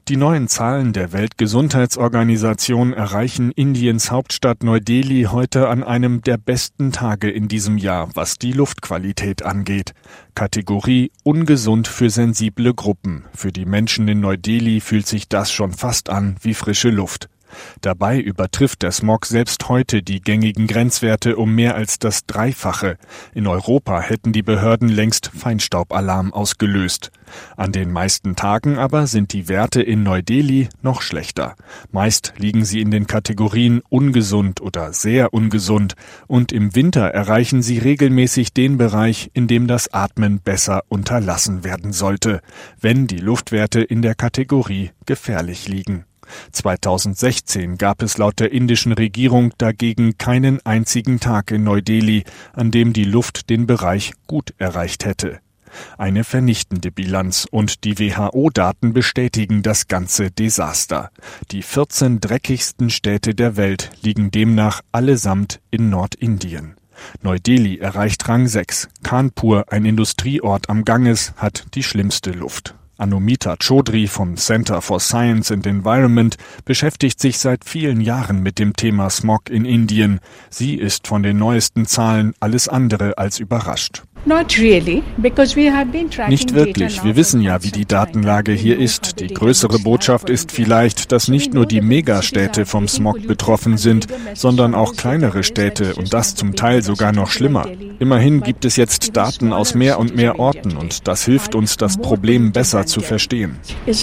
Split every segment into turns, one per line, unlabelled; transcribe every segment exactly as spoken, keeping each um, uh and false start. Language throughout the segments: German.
Die neuen Zahlen der Weltgesundheitsorganisation erreichen Indiens Hauptstadt Neu-Delhi heute an einem der besten Tage in diesem Jahr, was die Luftqualität angeht. Kategorie ungesund für sensible Gruppen. Für die Menschen in Neu-Delhi fühlt sich das schon fast an wie frische Luft. Dabei übertrifft der Smog selbst heute die gängigen Grenzwerte um mehr als das Dreifache. In Europa hätten die Behörden längst Feinstaubalarm ausgelöst. An den meisten Tagen aber sind die Werte in Neu-Delhi noch schlechter. Meist liegen sie in den Kategorien ungesund oder sehr ungesund und im Winter erreichen sie regelmäßig den Bereich, in dem das Atmen besser unterlassen werden sollte, wenn die Luftwerte in der Kategorie gefährlich liegen. zweitausendsechzehn gab es laut der indischen Regierung dagegen keinen einzigen Tag in Neu-Delhi, an dem die Luft den Bereich gut erreicht hätte. Eine vernichtende Bilanz und die W H O-Daten bestätigen das ganze Desaster. Die vierzehn dreckigsten Städte der Welt liegen demnach allesamt in Nordindien. Neu-Delhi erreicht Rang sechs. Kanpur, ein Industrieort am Ganges, hat die schlimmste Luft. Anumita Chaudhry vom Center for Science and Environment beschäftigt sich seit vielen Jahren mit dem Thema Smog in Indien. Sie ist von den neuesten Zahlen alles andere als überrascht.
Nicht
wirklich. Wir wissen ja, wie die Datenlage hier ist. Die größere Botschaft ist vielleicht, dass nicht nur die Megastädte vom Smog betroffen sind, sondern auch kleinere Städte und das zum Teil sogar noch schlimmer. Immerhin gibt es jetzt Daten aus mehr und mehr Orten und das hilft uns, das Problem besser zu verstehen.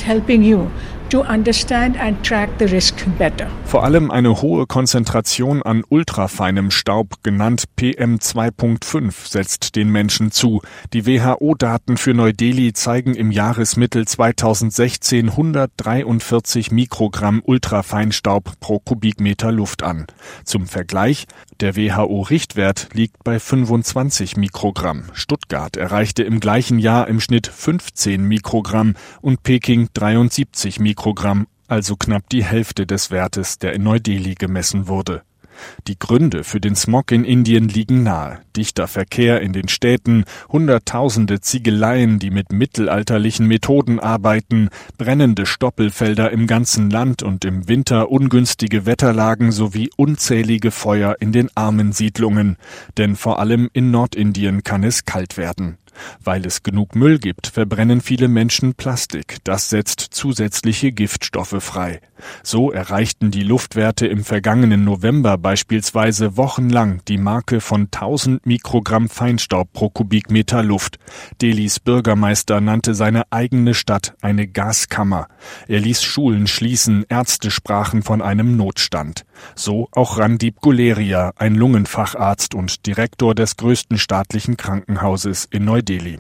Vor allem eine hohe Konzentration an ultrafeinem Staub, genannt P M zwei Punkt fünf, setzt den Menschen zu. Die W H O-Daten für Neu-Delhi zeigen im Jahresmittel zweitausendsechzehn hundertdreiundvierzig Mikrogramm Ultrafeinstaub pro Kubikmeter Luft an. Zum Vergleich, der W H O-Richtwert liegt bei fünfundzwanzig Mikrogramm. Stuttgart erreichte im gleichen Jahr im Schnitt fünfzehn Mikrogramm und Peking dreiundsiebzig Mikrogramm, also knapp die Hälfte des Wertes, der in Neu-Delhi gemessen wurde. Die Gründe für den Smog in Indien liegen nahe. Dichter Verkehr in den Städten, hunderttausende Ziegeleien, die mit mittelalterlichen Methoden arbeiten, brennende Stoppelfelder im ganzen Land und im Winter ungünstige Wetterlagen sowie unzählige Feuer in den armen Siedlungen. Denn vor allem in Nordindien kann es kalt werden. Weil es genug Müll gibt, verbrennen viele Menschen Plastik. Das setzt zusätzliche Giftstoffe frei. So erreichten die Luftwerte im vergangenen November beispielsweise wochenlang die Marke von tausend Mikrogramm Feinstaub pro Kubikmeter Luft. Delhis Bürgermeister nannte seine eigene Stadt eine Gaskammer. Er ließ Schulen schließen, Ärzte sprachen von einem Notstand. So auch Randip Guleria, ein Lungenfacharzt und Direktor des größten staatlichen Krankenhauses in Neu-Delhi.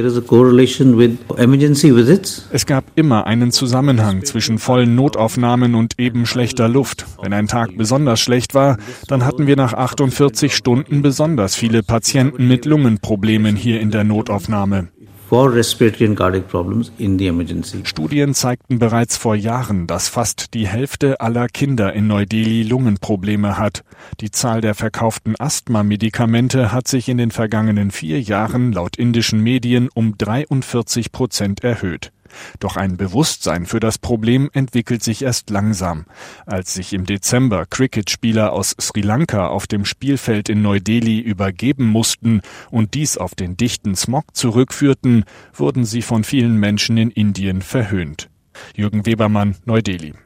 Es gab immer einen Zusammenhang zwischen vollen Notaufnahmen und eben schlechter Luft. Wenn ein Tag besonders schlecht war, dann hatten wir nach achtundvierzig Stunden besonders viele Patienten mit Lungenproblemen hier in der Notaufnahme. Studien zeigten bereits vor Jahren, dass fast die Hälfte aller Kinder in Neu-Delhi Lungenprobleme hat. Die Zahl der verkauften Asthma-Medikamente hat sich in den vergangenen vier Jahren laut indischen Medien um dreiundvierzig Prozent erhöht. Doch ein Bewusstsein für das Problem entwickelt sich erst langsam. Als sich im Dezember Cricketspieler aus Sri Lanka auf dem Spielfeld in Neu-Delhi übergeben mussten und dies auf den dichten Smog zurückführten, wurden sie von vielen Menschen in Indien verhöhnt. Jürgen Webermann, Neu-Delhi.